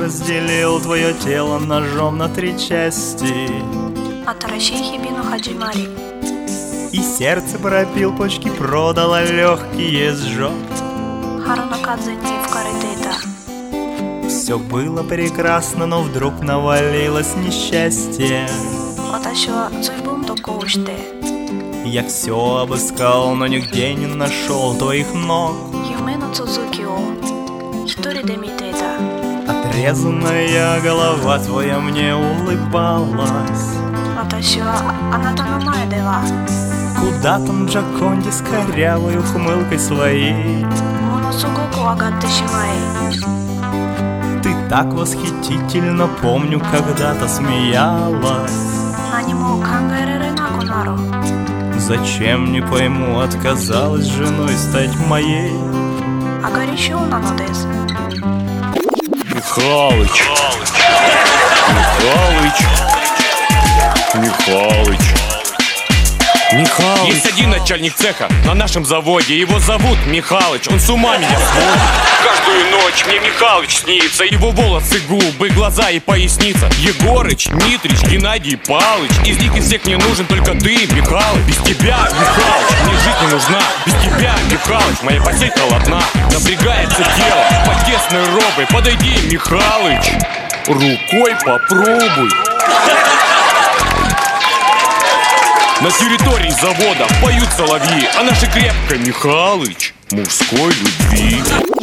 разделил твое тело ножом на 3 части. И сердце пропил, почки продал, а легкие сжег. Все было прекрасно, но вдруг навалилось несчастье. Я все обыскал, но нигде не нашел твоих ног. Отрезанная голова твоя мне улыбалась. Куда там Джаконди с корявой ухмылкой своей? Ты так восхитительно, помню, когда-то смеялась. Зачем, не пойму, отказалась женой стать моей? Михалыч, Михалыч. Есть один начальник цеха на нашем заводе. Его зовут Михалыч, он с ума меня сводит. Каждую ночь мне Михалыч снится. Его волосы, губы, глаза и поясница. Егорыч, Митрич, Геннадий Палыч. Из них из всех мне нужен только ты, Михалыч. Без тебя, Михалыч, мне жить не нужна. Без тебя, Михалыч, моя постель холодна. Напрягается тело под тесной робой. Подойди, Михалыч, рукой попробуй. На территории завода поют соловьи о нашей крепкой, Михалыч, мужской любви.